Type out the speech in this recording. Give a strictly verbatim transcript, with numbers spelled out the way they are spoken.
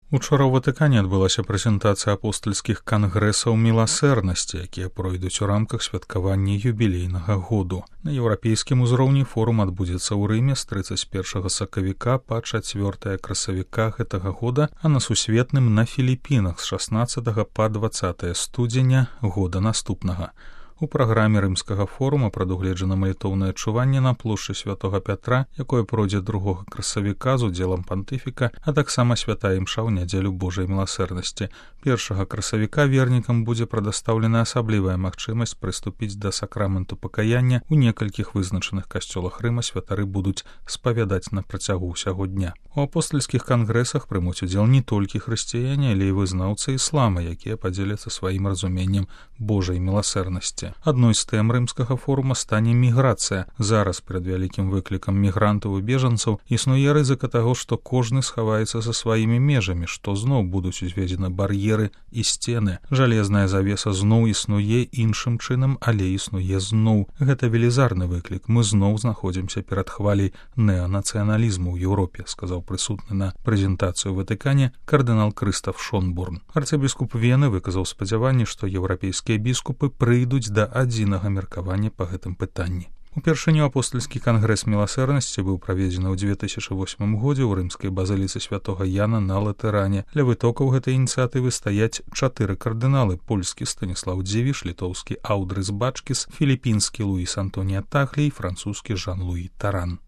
Учора ў Ватыкане адбылася прэзентацыя апостальскіх кангрэсаў міласэрнасці, якія пройдуць у рамках святкавання юбілейнага году. На еўрапейскім узроўні форум адбудзецца ў Рыме з трыццаць першага сакавіка па чацвёртае красавіка гэтага года, а на сусветным на Філіпінах з шаснаццатага па дваццатае студзеня года наступнага. У праграме рымскага форума прадугледжана малітоўнае чуванне на плошчы святога Пятра, якое пройдзе другога красавіка з удзелам пантыфіка, а таксама святая імша ў нядзелю Божай міласэрнасці. Першага красавіка вернікам будзе прадастаўлена асаблівая магчымасць прыступіць да сакраменту пакаяння. У некалькіх вызначаных касцёлах Рыма святары будуць спавядаць на працягу ўсяго дня. У апостальскіх кангрэсах прымуць удзел не толькі хрысціяне, але і вызнаўцы іслама, якія падзеляцца сваім разуменнем Божай міласэрнасці. Адной з тэм рымскага форума стане міграцыя. Зараз перад вялікім выклікам мігрантаў і бежанцаў існуе рызыка таго, што кожны схаваецца за сваімі межамі, што зноў будуць узведзены бар'еры і сцены. Жалезная завеса зноў існуе іншым чынам, але існуе зноў. Гэта велізарны выклік. Мы зноў знаходзімся перад хваляй неанацыяналізму ў Еўропе, сказаў прысутны на прэзентацыю ў Ватыкане кардынал Крыстаф Шонборн. Арцыбіскуп Вены выказаў спадзяванне, што еўрапейскія біскупы прыйдуць да адзінага меркавання па гэтым пытанні. Упершыню апостальскі кангрэс міласэрнасці быў праведзены ў дзве тысячы восьмым годзе ў рымскай базыліцы святога Яна на Латэране. Для вытокаў гэтай ініцыятывы стаяць чатыры кардыналы: польскі Станіслаў Дзівіш, літоўскі Аўдрыс Бачкіс, філіпінскі Луіс Антонія Тахлі і французскі Жан-Луі Таран.